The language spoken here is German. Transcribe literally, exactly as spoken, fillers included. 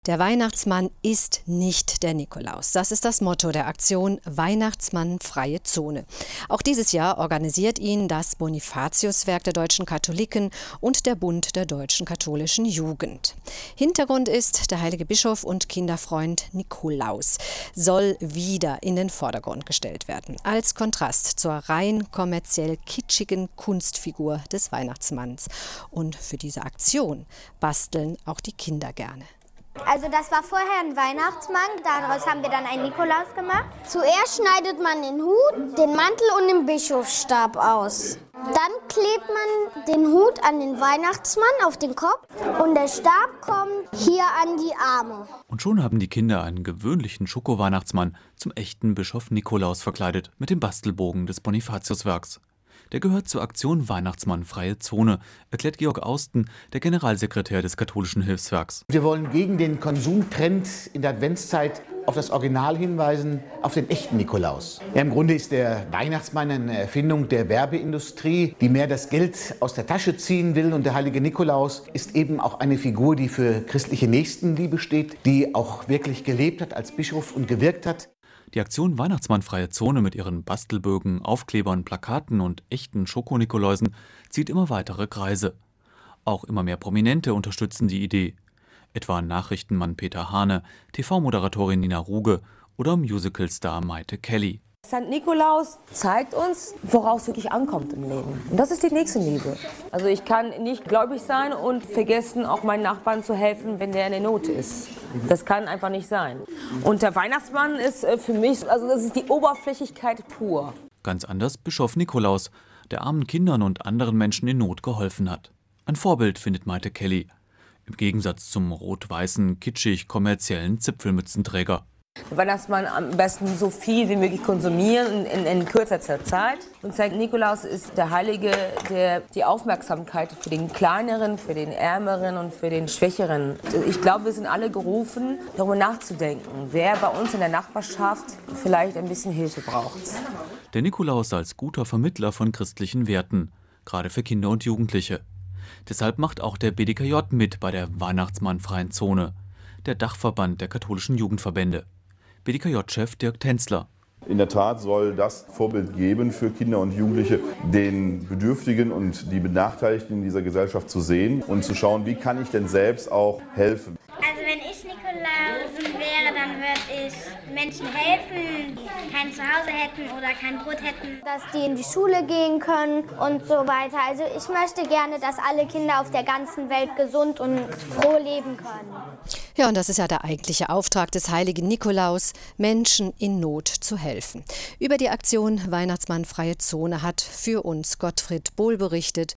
Der Weihnachtsmann ist nicht der Nikolaus. Das ist das Motto der Aktion Weihnachtsmann freie Zone. Auch dieses Jahr organisiert ihn das Bonifatiuswerk der deutschen Katholiken und der Bund der deutschen katholischen Jugend. Hintergrund ist, der heilige Bischof und Kinderfreund Nikolaus soll wieder in den Vordergrund gestellt werden. Als Kontrast zur rein kommerziell kitschigen Kunstfigur des Weihnachtsmanns. Und für diese Aktion basteln auch die Kinder gerne. Also das war vorher ein Weihnachtsmann, daraus haben wir dann einen Nikolaus gemacht. Zuerst schneidet man den Hut, den Mantel und den Bischofsstab aus. Dann klebt man den Hut an den Weihnachtsmann auf den Kopf und der Stab kommt hier an die Arme. Und schon haben die Kinder einen gewöhnlichen Schoko-Weihnachtsmann zum echten Bischof Nikolaus verkleidet mit dem Bastelbogen des Bonifatiuswerks. Der gehört zur Aktion Weihnachtsmann freie Zone, erklärt Georg Austen, der Generalsekretär des katholischen Hilfswerks. Wir wollen gegen den Konsumtrend in der Adventszeit auf das Original hinweisen, auf den echten Nikolaus. Ja, im Grunde ist der Weihnachtsmann eine Erfindung der Werbeindustrie, die mehr das Geld aus der Tasche ziehen will. Und der heilige Nikolaus ist eben auch eine Figur, die für christliche Nächstenliebe steht, die auch wirklich gelebt hat als Bischof und gewirkt hat. Die Aktion Weihnachtsmann freie Zone mit ihren Bastelbögen, Aufklebern, Plakaten und echten Schokonikoläusen zieht immer weitere Kreise. Auch immer mehr Prominente unterstützen die Idee. Etwa Nachrichtenmann Peter Hane, T V-Moderatorin Nina Ruge oder Musicalstar Maite Kelly. Sankt Nikolaus zeigt uns, worauf es wirklich ankommt im Leben. Und das ist die Nächstenliebe. Also ich kann nicht gläubig sein und vergessen, auch meinen Nachbarn zu helfen, wenn der in der Not ist. Das kann einfach nicht sein. Und der Weihnachtsmann ist für mich, also das ist die Oberflächlichkeit pur. Ganz anders Bischof Nikolaus, der armen Kindern und anderen Menschen in Not geholfen hat. Ein Vorbild findet Maite Kelly. Im Gegensatz zum rot-weißen, kitschig kommerziellen Zipfelmützenträger. Der Weihnachtsmann am besten so viel wie möglich konsumieren in, in, in kürzester Zeit. Und Sankt Nikolaus ist der Heilige, der die Aufmerksamkeit für den Kleineren, für den Ärmeren und für den Schwächeren. Ich glaube, wir sind alle gerufen, darüber nachzudenken, wer bei uns in der Nachbarschaft vielleicht ein bisschen Hilfe braucht. Der Nikolaus als guter Vermittler von christlichen Werten, gerade für Kinder und Jugendliche. Deshalb macht auch der B D K J mit bei der Weihnachtsmann freien Zone, der Dachverband der katholischen Jugendverbände. B D K J-Chef Dirk Tänzler. In der Tat soll das Vorbild geben für Kinder und Jugendliche, den Bedürftigen und die Benachteiligten in dieser Gesellschaft zu sehen und zu schauen, wie kann ich denn selbst auch helfen. Also wenn ich Nikolausen wäre, dann würde ich Menschen helfen, die kein Zuhause hätten oder kein Brot hätten. Dass die in die Schule gehen können und so weiter. Also ich möchte gerne, dass alle Kinder auf der ganzen Welt gesund und froh leben können. Ja, und das ist ja der eigentliche Auftrag des heiligen Nikolaus, Menschen in Not zu helfen. Über die Aktion Weihnachtsmann freie Zone hat für uns Gottfried Bohl berichtet.